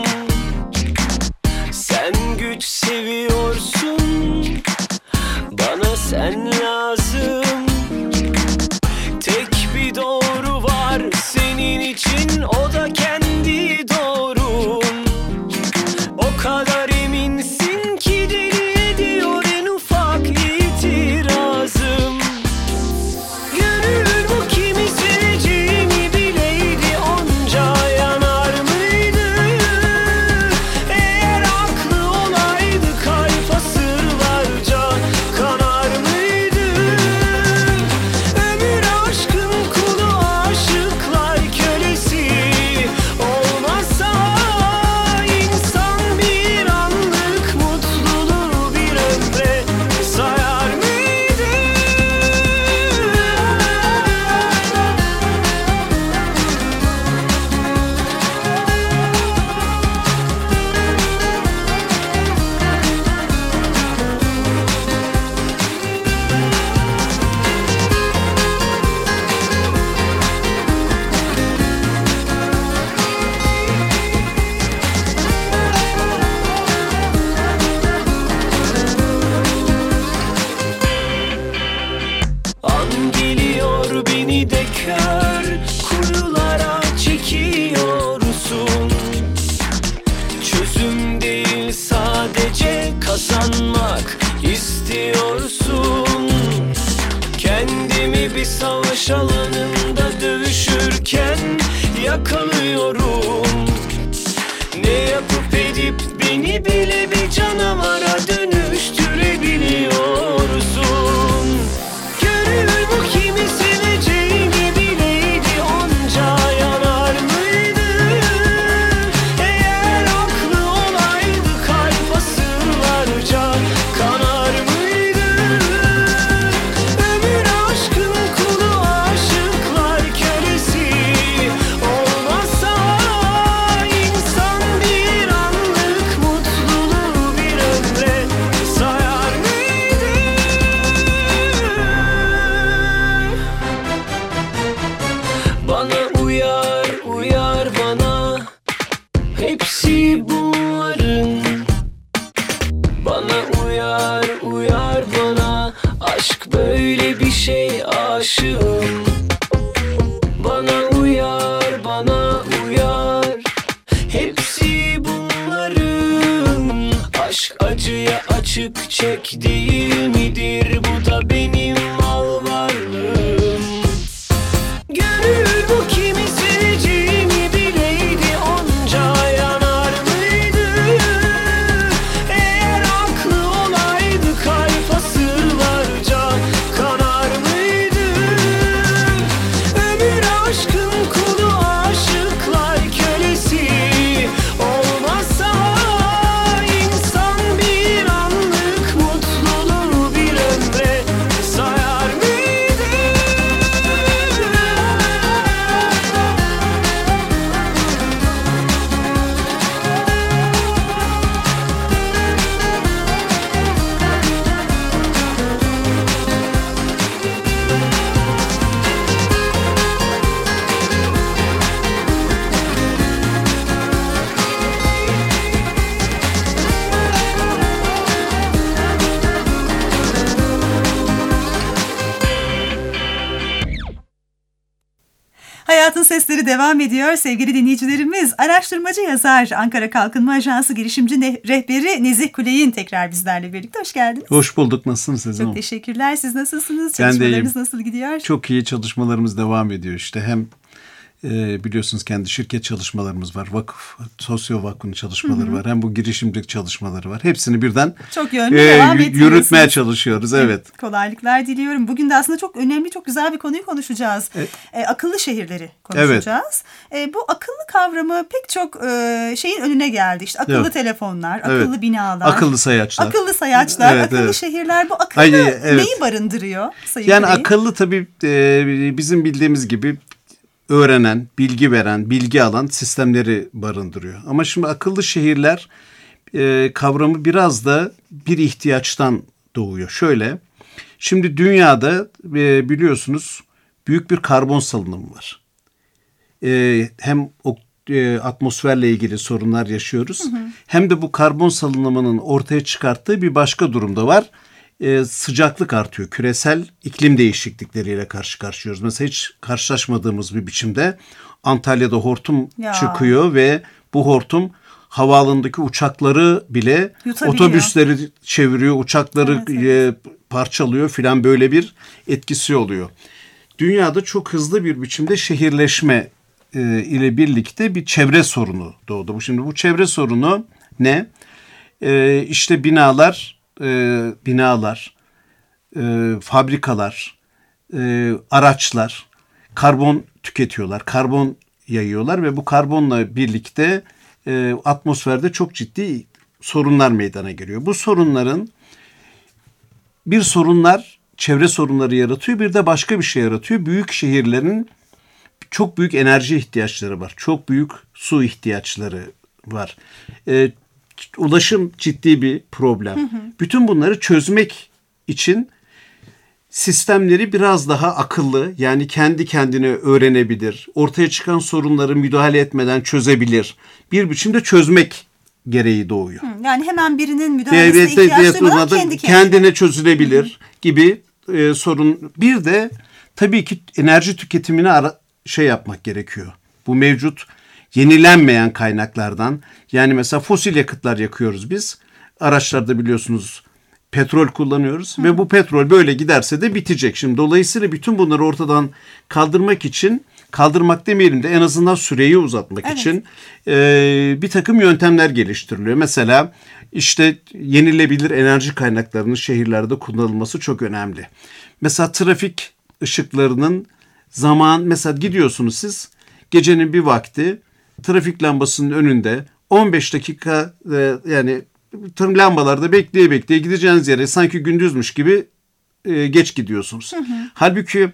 Sen güç seviyorsun, bana sen lazım. Tek bir doğru var senin için, o da kendi doğrun. O kadar eminsin ki deli ediyor en ufak itirazım. Gönül bu kimi seveceğimi bileydi, onca yanar mıydı? Eğer aklı olaydı kalp asırlarca kanar mıydı? Ömür aşkın kulu, aşıklar kölesi olmasa, insan bir anlık mutluluğu bir ömre sayar mıydı? An geliyor beni de kör kuyulara çekiyorsun. Çözüm değil sadece kazanmak istiyorsun. Kendimi bir savaş alanında dövüşürken yakalıyorum. Ne yapıp edip beni bile bir canavara dönüştürebiliyorsun. Gönül bu kimi seveceğini bileydi, onca yanar mıydı? Eğer aklı olaydı kalp asırlarca kanar mıydı? Ömür aşkın kulu, aşıklar kölesi olmasa, insan bir anlık mutluluğu bir ömre sayar mıydı? Bana uyar, uyar bana hepsi bunların. Bana uyar, uyar bana aşk böyle bir şey, aşığım. Bana uyar, bana uyar hepsi bunların. Aşk acıya açık çek değil midir? Bu da benim mal varlığım. Gönül bu kimi seveceğimi bileydi, onca yanar mıydı? Eğer aklı olaydı kalp asırlarca kanar mıydı? Ömür aşkın kulu, aşıklar kölesi olmasa, insan bir anlık mutluluğu bir ömre Sesleri devam ediyor sevgili dinleyicilerimiz. Araştırmacı yazar, Ankara Kalkınma Ajansı girişimci ne- rehberi Nezih Kuley'in tekrar bizlerle birlikte. Hoş geldiniz. Hoş bulduk. Nasılsınız Sezin Çok Hanım? teşekkürler. Siz nasılsınız? Ben de iyiyim. Çalışmalarınız nasıl gidiyor? Çok iyi, çalışmalarımız devam ediyor işte. Hem e, biliyorsunuz kendi şirket çalışmalarımız var. Vakıf, Sosyo Vakfı'nın çalışmaları hı hı. var. Hem bu girişimcilik çalışmaları var. Hepsini birden çok yönlü e, devam y- yürütmeye çalışıyoruz. Evet. Kolaylıklar diliyorum. Bugün de aslında çok önemli, çok güzel bir konuyu konuşacağız. Evet. E, akıllı şehirleri konuşacağız. Evet. E, bu akıllı kavramı pek çok e, şeyin önüne geldi. İşte akıllı evet. telefonlar, akıllı evet. binalar, akıllı sayaçlar, akıllı sayaçlar, evet, akıllı evet. şehirler. Bu akıllı Ay, evet. neyi barındırıyor? Sayın yani Kuley? Akıllı tabii e, bizim bildiğimiz gibi öğrenen, bilgi veren, bilgi alan sistemleri barındırıyor. Ama şimdi akıllı şehirler e, kavramı biraz da bir ihtiyaçtan doğuyor. Şöyle, şimdi dünyada e, biliyorsunuz büyük bir karbon salınımı var. E, hem o e, atmosferle ilgili sorunlar yaşıyoruz. Hı hı. Hem de bu karbon salınımının ortaya çıkarttığı bir başka durum da var. Ee, sıcaklık artıyor. Küresel iklim değişiklikleriyle karşı karşıyayız. Mesela hiç karşılaşmadığımız bir biçimde Antalya'da hortum ya. çıkıyor ve bu hortum havaalanındaki uçakları bile otobüsleri çeviriyor, uçakları evet, evet. E, parçalıyor filan, böyle bir etkisi oluyor. Dünyada çok hızlı bir biçimde şehirleşme e, ile birlikte bir çevre sorunu doğdu. Şimdi bu çevre sorunu ne? E, işte binalar E, binalar, e, fabrikalar, e, araçlar karbon tüketiyorlar, karbon yayıyorlar ve bu karbonla birlikte e, atmosferde çok ciddi sorunlar meydana geliyor. Bu sorunların bir sorunlar çevre sorunları yaratıyor, bir de başka bir şey yaratıyor. Büyük şehirlerin çok büyük enerji ihtiyaçları var, çok büyük su ihtiyaçları var. E, Ulaşım ciddi bir problem. Hı hı. Bütün bunları çözmek için sistemleri biraz daha akıllı, yani kendi kendine öğrenebilir, ortaya çıkan sorunları müdahale etmeden çözebilir bir biçimde çözmek gereği doğuyor. Hı, yani hemen birinin müdahalesine evet, ihtiyaç duymadan kendi kendine. kendine çözülebilir hı hı. gibi e, sorun. Bir de tabii ki enerji tüketimini ara, şey yapmak gerekiyor. Bu mevcut yenilenmeyen kaynaklardan, yani mesela fosil yakıtlar yakıyoruz biz. Araçlarda biliyorsunuz petrol kullanıyoruz. Hı. Ve bu petrol böyle giderse de bitecek. Şimdi dolayısıyla bütün bunları ortadan kaldırmak için, kaldırmak demeyelim de en azından süreyi uzatmak evet. için e, bir takım yöntemler geliştiriliyor. Mesela işte yenilebilir enerji kaynaklarının şehirlerde kullanılması çok önemli. Mesela trafik ışıklarının zaman, mesela gidiyorsunuz siz gecenin bir vakti trafik lambasının önünde on beş dakika e, yani tüm lambalarda bekleye bekleye gideceğiniz yere sanki gündüzmüş gibi e, geç gidiyorsunuz. Hı hı. Halbuki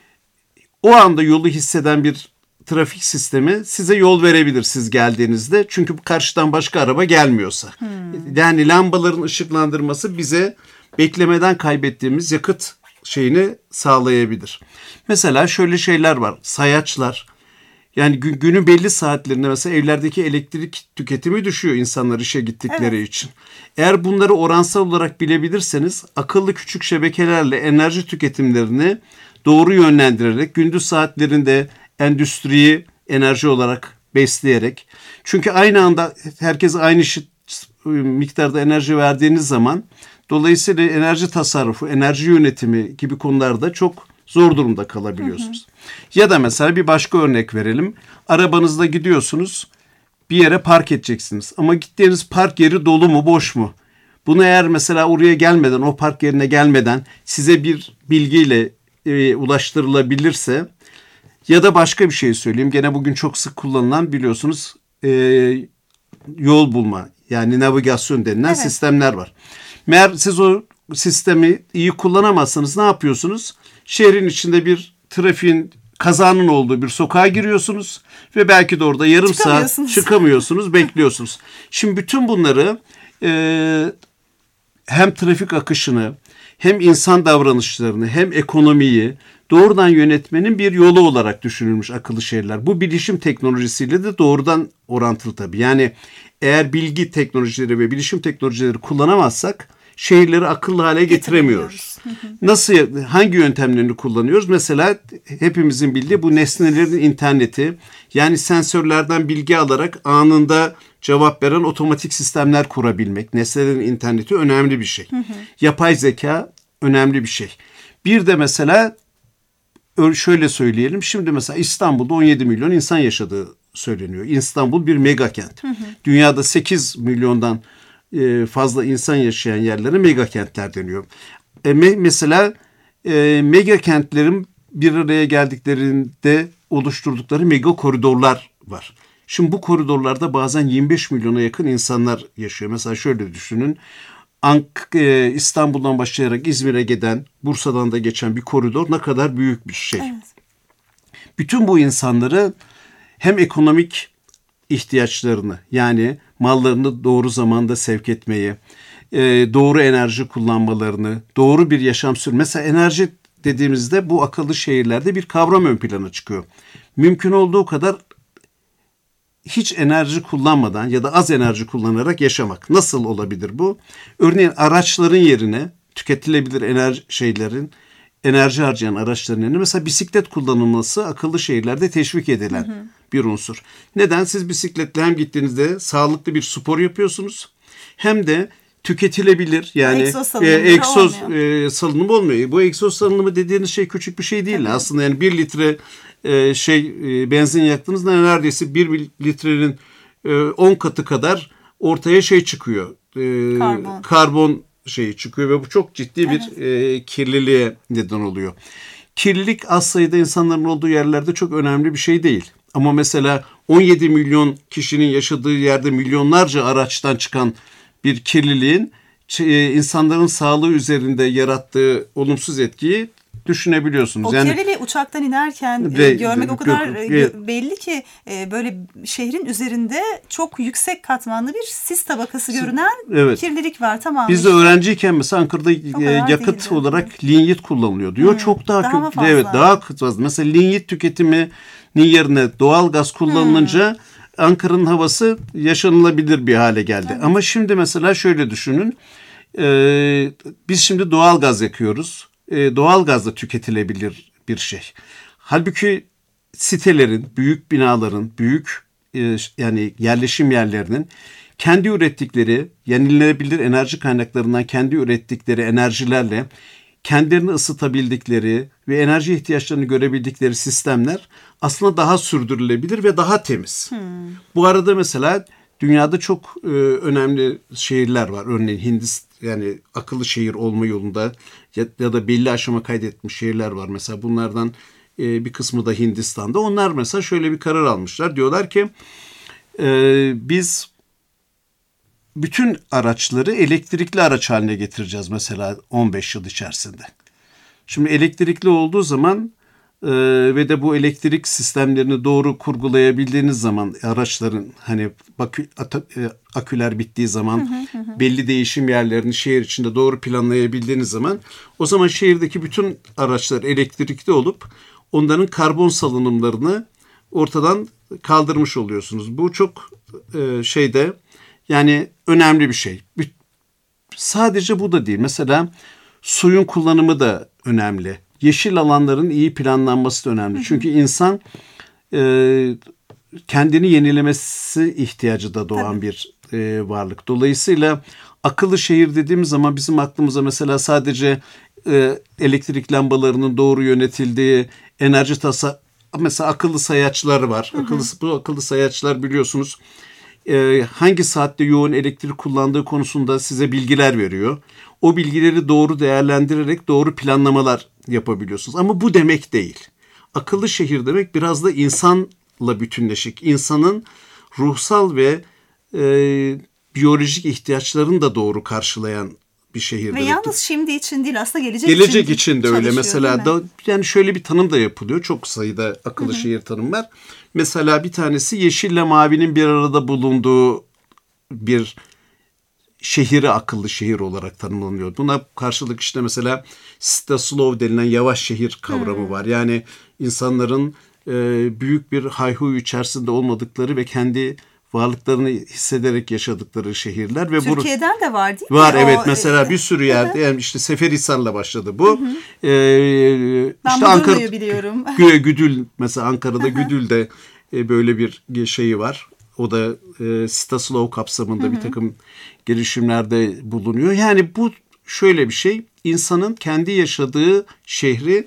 o anda yolu hisseden bir trafik sistemi size yol verebilir siz geldiğinizde. Çünkü karşıdan başka araba gelmiyorsa. Hı. Yani lambaların ışıklandırması bize beklemeden kaybettiğimiz yakıt şeyini sağlayabilir. Mesela şöyle şeyler var. Sayaçlar. Yani gün, günün belli saatlerinde mesela evlerdeki elektrik tüketimi düşüyor insanlar işe gittikleri evet. için. Eğer bunları oransal olarak bilebilirseniz akıllı küçük şebekelerle enerji tüketimlerini doğru yönlendirerek gündüz saatlerinde endüstriyi enerji olarak besleyerek, çünkü aynı anda herkes aynı miktarda enerji verdiğiniz zaman dolayısıyla enerji tasarrufu, enerji yönetimi gibi konularda çok zor durumda kalabiliyorsunuz. Hı hı. Ya da mesela bir başka örnek verelim. Arabanızla gidiyorsunuz, bir yere park edeceksiniz. Ama gittiğiniz park yeri dolu mu, boş mu? Bunu eğer mesela oraya gelmeden, o park yerine gelmeden size bir bilgiyle e, ulaştırılabilirse, ya da başka bir şey söyleyeyim. Gene bugün çok sık kullanılan biliyorsunuz e, yol bulma, yani navigasyon denilen evet. sistemler var. Meğer siz o sistemi iyi kullanamazsanız ne yapıyorsunuz? Şehrin içinde bir trafiğin, kazanın olduğu bir sokağa giriyorsunuz ve belki de orada yarım saat çıkamıyorsunuz, bekliyorsunuz. Şimdi bütün bunları e, hem trafik akışını, hem insan davranışlarını, hem ekonomiyi doğrudan yönetmenin bir yolu olarak düşünülmüş akıllı şehirler. Bu bilişim teknolojisiyle de doğrudan orantılı tabii. Yani eğer bilgi teknolojileri ve bilişim teknolojileri kullanamazsak şehirleri akıllı hale getiremiyoruz. Nasıl, hangi yöntemlerini kullanıyoruz? Mesela hepimizin bildiği bu nesnelerin interneti, yani sensörlerden bilgi alarak anında cevap veren otomatik sistemler kurabilmek. Nesnelerin interneti önemli bir şey. Hı hı. Yapay zeka önemli bir şey. Bir de mesela şöyle söyleyelim. Şimdi mesela İstanbul'da on yedi milyon insan yaşadığı söyleniyor. İstanbul bir mega kent. Hı hı. Dünyada sekiz milyondan fazla insan yaşayan yerlere mega kentler deniyor. E, mesela e, mega kentlerin bir araya geldiklerinde oluşturdukları mega koridorlar var. Şimdi bu koridorlarda bazen yirmi beş milyona yakın insanlar yaşıyor. Mesela şöyle düşünün. Ank e, İstanbul'dan başlayarak İzmir'e giden, Bursa'dan da geçen bir koridor ne kadar büyük bir şey. Evet. Bütün bu insanları hem ekonomik ihtiyaçlarını, yani mallarını doğru zamanda sevk etmeyi, doğru enerji kullanmalarını, doğru bir yaşam sürü. Mesela enerji dediğimizde bu akıllı şehirlerde bir kavram ön plana çıkıyor. Mümkün olduğu kadar hiç enerji kullanmadan ya da az enerji kullanarak yaşamak. Nasıl olabilir bu? Örneğin araçların yerine tüketilebilir enerji şeylerin, enerji harcayan araçların yerine mesela bisiklet kullanılması akıllı şehirlerde teşvik edilen hı hı. bir unsur. Neden? Siz bisikletle hem gittiğinizde sağlıklı bir spor yapıyorsunuz, hem de tüketilebilir, yani egzoz salınımı, e, egzoz, e, salınımı olmuyor. Bu egzoz salınımı dediğiniz şey küçük bir şey değil. Tabii. Aslında yani bir litre e, şey e, benzin yaktığınızda neredeyse bir litrenin e, on katı kadar ortaya şey çıkıyor. E, karbon. Karbon şeyi çıkıyor ve bu çok ciddi bir evet. e, kirliliğe neden oluyor. Kirlilik az sayıda insanların olduğu yerlerde çok önemli bir şey değil. Ama mesela on yedi milyon kişinin yaşadığı yerde milyonlarca araçtan çıkan bir kirliliğin insanların sağlığı üzerinde yarattığı olumsuz etkiyi düşünebiliyorsunuz. O yani, kirliliği uçaktan inerken ve, görmek o kadar ve, belli ki böyle şehrin üzerinde çok yüksek katmanlı bir sis tabakası görünen evet. kirlilik var. Tamam. Biz de öğrenciyken mesela Ankara'da yakıt değildi. olarak linyit kullanılıyor diyor. Hmm. Çok daha, daha kötü. Evet, daha fazla. Mesela linyit tüketiminin yerine doğal gaz kullanılınca hmm. Ankara'nın havası yaşanılabilir bir hale geldi. Evet. Ama şimdi mesela şöyle düşünün. Ee, biz şimdi doğal gaz yakıyoruz. Ee, doğal gaz da tüketilebilir bir şey. Halbuki sitelerin, büyük binaların, büyük e, yani yerleşim yerlerinin kendi ürettikleri, yenilenebilir enerji kaynaklarından kendi ürettikleri enerjilerle kendilerini ısıtabildikleri ve enerji ihtiyaçlarını görebildikleri sistemler aslında daha sürdürülebilir ve daha temiz. Hmm. Bu arada mesela dünyada çok e, önemli şehirler var. Örneğin Hindistan, yani akıllı şehir olma yolunda ya, ya da belli aşama kaydetmiş şehirler var. Mesela bunlardan e, bir kısmı da Hindistan'da. Onlar mesela şöyle bir karar almışlar. Diyorlar ki e, biz bütün araçları elektrikli araç haline getireceğiz mesela on beş yıl içerisinde. Şimdi elektrikli olduğu zaman e, ve de bu elektrik sistemlerini doğru kurgulayabildiğiniz zaman araçların hani bakü, ata, e, aküler bittiği zaman hı hı hı. belli değişim yerlerini şehir içinde doğru planlayabildiğiniz zaman o zaman şehirdeki bütün araçlar elektrikli olup onların karbon salınımlarını ortadan kaldırmış oluyorsunuz. Bu çok e, şeyde yani önemli bir şey. Sadece bu da değil. Mesela suyun kullanımı da önemli. Yeşil alanların iyi planlanması da önemli. Hı hı. Çünkü insan e, kendini yenilemesi ihtiyacı da doğan Tabii. bir e, varlık. Dolayısıyla akıllı şehir dediğimiz zaman bizim aklımıza mesela sadece e, elektrik lambalarının doğru yönetildiği, enerji tasa mesela akıllı sayaçlar var. Hı hı. Akıllı bu akıllı sayaçlar biliyorsunuz e, hangi saatte yoğun elektrik kullandığı konusunda size bilgiler veriyor. O bilgileri doğru değerlendirerek doğru planlamalar yapabiliyorsunuz. Ama bu demek değil. Akıllı şehir demek biraz da insanla bütünleşik, insanın ruhsal ve e, biyolojik ihtiyaçlarını da doğru karşılayan bir şehir ve demek. yalnız şimdi için değil, aslında gelecek, gelecek için, için de öyle. Mesela da yani şöyle bir tanım da yapılıyor. Çok sayıda akıllı Hı-hı. şehir tanım var. Mesela bir tanesi yeşille mavinin bir arada bulunduğu bir şehri akıllı şehir olarak tanımlanıyor. Buna karşılık işte mesela city slow denilen yavaş şehir kavramı hmm. var. Yani insanların e, büyük bir hayhuy içerisinde olmadıkları ve kendi varlıklarını hissederek yaşadıkları şehirler ve Türkiye'den bu, de var değil mi? Var o, evet mesela e, bir sürü yerde yani işte Seferihisar'la başladı bu. Hı hı. Ee, ben işte Ankara biliyorum. Güdül mesela Ankara'da Güdül'de e, böyle bir şeyi var. O da e, Staslow kapsamında hı hı. bir takım girişimlerde bulunuyor. Yani bu şöyle bir şey, insanın kendi yaşadığı şehri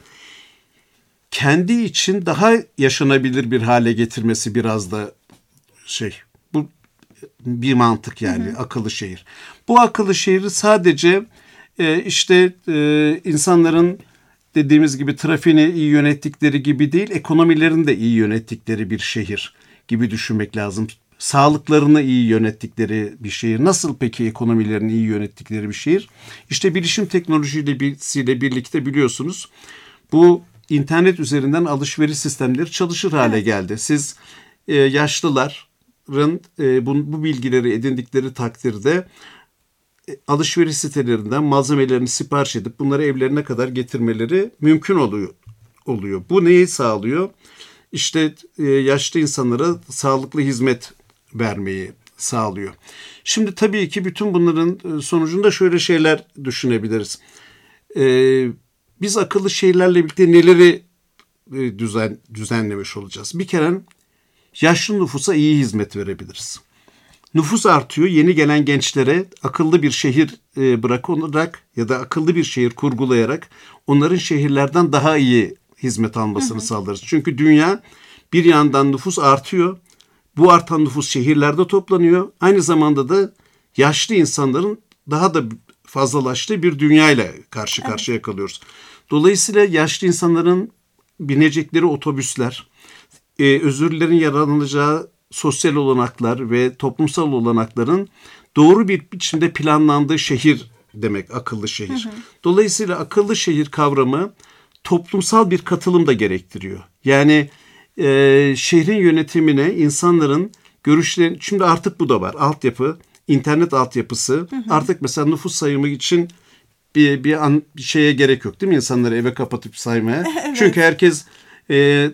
kendi için daha yaşanabilir bir hale getirmesi biraz da şey, bu bir mantık yani, hı hı. akıllı şehir. Bu akıllı şehri sadece e, işte e, insanların dediğimiz gibi trafiğini iyi yönettikleri gibi değil, ekonomilerini de iyi yönettikleri bir şehir gibi düşünmek lazım. Sağlıklarını iyi yönettikleri bir şehir. Nasıl peki ekonomilerini iyi yönettikleri bir şehir? İşte bilişim teknolojisiyle birlikte biliyorsunuz bu internet üzerinden alışveriş sistemleri çalışır hale evet. geldi. Siz e, yaşlıların e, bu, bu bilgileri edindikleri takdirde e, alışveriş sitelerinden malzemelerini sipariş edip bunları evlerine kadar getirmeleri mümkün oluyor. oluyor. Bu neyi sağlıyor? İşte e, yaşlı insanlara sağlıklı hizmet vermeyi sağlıyor. Şimdi tabii ki bütün bunların sonucunda şöyle şeyler düşünebiliriz. Ee, biz akıllı şehirlerle birlikte neleri düzen, düzenlemiş olacağız? Bir kere yaşlı nüfusa iyi hizmet verebiliriz. Nüfus artıyor. Yeni gelen gençlere akıllı bir şehir bırakarak ya da akıllı bir şehir kurgulayarak onların şehirlerden daha iyi hizmet almasını hı hı. sağlarız. Çünkü dünya bir yandan nüfus artıyor. Bu artan nüfus şehirlerde toplanıyor. Aynı zamanda da yaşlı insanların daha da fazlalaştığı bir dünyayla karşı karşıya evet. kalıyoruz. Dolayısıyla yaşlı insanların binecekleri otobüsler, e, özürlerin yararlanacağı sosyal olanaklar ve toplumsal olanakların doğru bir biçimde planlandığı şehir demek akıllı şehir. Hı hı. Dolayısıyla akıllı şehir kavramı toplumsal bir katılım da gerektiriyor. Yani e, şehrin yönetimine insanların görüşlerini, şimdi artık bu da var. Altyapı, internet altyapısı. Hı hı. Artık mesela nüfus sayımı için bir bir, an, bir şeye gerek yok değil mi? İnsanları eve kapatıp saymaya. Evet. Çünkü herkes e,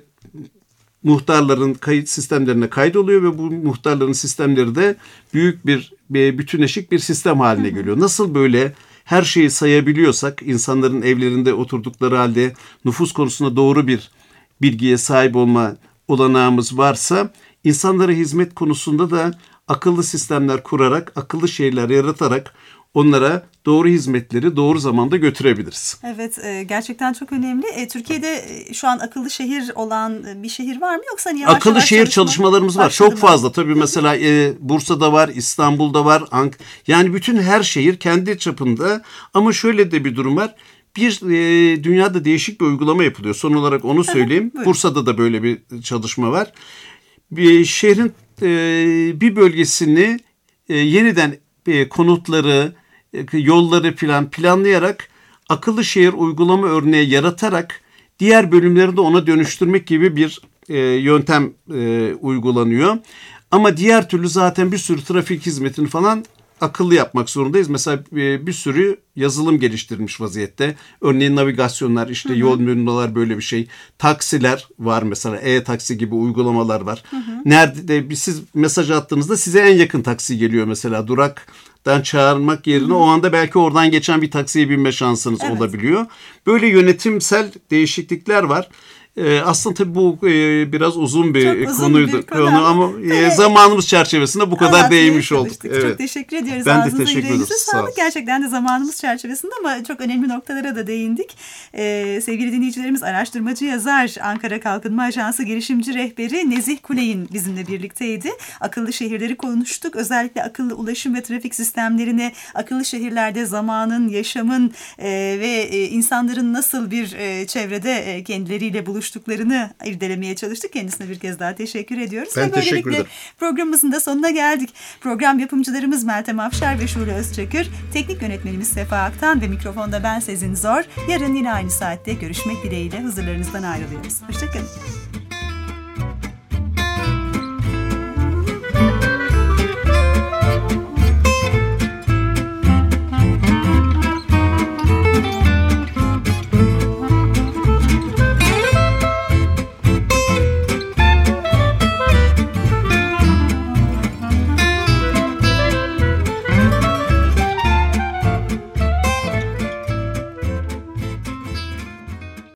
muhtarların kayıt sistemlerine kaydoluyor ve bu muhtarların sistemleri de büyük bir, bir bütünleşik bir sistem haline geliyor. Hı hı. Nasıl böyle her şeyi sayabiliyorsak, insanların evlerinde oturdukları halde nüfus konusunda doğru bir bilgiye sahip olma olanağımız varsa, insanlara hizmet konusunda da akıllı sistemler kurarak, akıllı şehirler yaratarak onlara doğru hizmetleri doğru zamanda götürebiliriz. Evet, gerçekten çok önemli. Türkiye'de şu an akıllı şehir olan bir şehir var mı, yoksa yavaş akıllı yavaş şehir çalışma çalışmalarımız var. Çok mı? Fazla. Tabii mesela e, Bursa'da var, İstanbul'da var. Ank- yani bütün her şehir kendi çapında, ama şöyle de bir durum var. Bir e, dünyada değişik bir uygulama yapılıyor. Son olarak onu söyleyeyim. Evet, Bursa'da da böyle bir çalışma var. Bir şehrin e, bir bölgesini e, yeniden e, konutları, e, yolları plan planlayarak akıllı şehir uygulama örneği yaratarak diğer bölümleri de ona dönüştürmek gibi bir e, yöntem e, uygulanıyor. Ama diğer türlü zaten bir sürü trafik hizmetini falan akıllı yapmak zorundayız. Mesela bir sürü yazılım geliştirilmiş vaziyette. Örneğin navigasyonlar, işte hı hı. yol menüler, böyle bir şey. Taksiler var mesela. E-taksi gibi uygulamalar var. Hı hı. Nerede siz mesaj attığınızda size en yakın taksi geliyor mesela. Duraktan çağırmak yerine hı hı. o anda belki oradan geçen bir taksiye binme şansınız evet. olabiliyor. Böyle yönetimsel değişiklikler var. Ee, aslında tabii bu e, biraz uzun bir uzun konuydu bir konu, konu ama e, zamanımız çerçevesinde bu kadar değinmiş olduk. Evet. Çok teşekkür ediyoruz. Ben Ağzınıza de teşekkür ederim. Sağlık. Gerçekten de zamanımız çerçevesinde ama çok önemli noktalara da değindik. Ee, sevgili dinleyicilerimiz, araştırmacı yazar, Ankara Kalkınma Ajansı girişimci rehberi Nezih Kuley'in bizimle birlikteydi. Akıllı şehirleri konuştuk. Özellikle akıllı ulaşım ve trafik sistemlerini, akıllı şehirlerde zamanın, yaşamın e, ve e, insanların nasıl bir e, çevrede e, kendileriyle buluştuklarını irdelemeye çalıştık. Kendisine bir kez daha teşekkür ediyoruz. Ben ve teşekkür ederim. Programımızın da sonuna geldik. Program yapımcılarımız Meltem Afşar ve Şule Özçakır, teknik yönetmenimiz Sefa Aktan ve mikrofonda ben Sezin Zor. Yarın yine aynı saatte görüşmek dileğiyle huzurlarınızdan ayrılıyoruz. Hoşçakalın.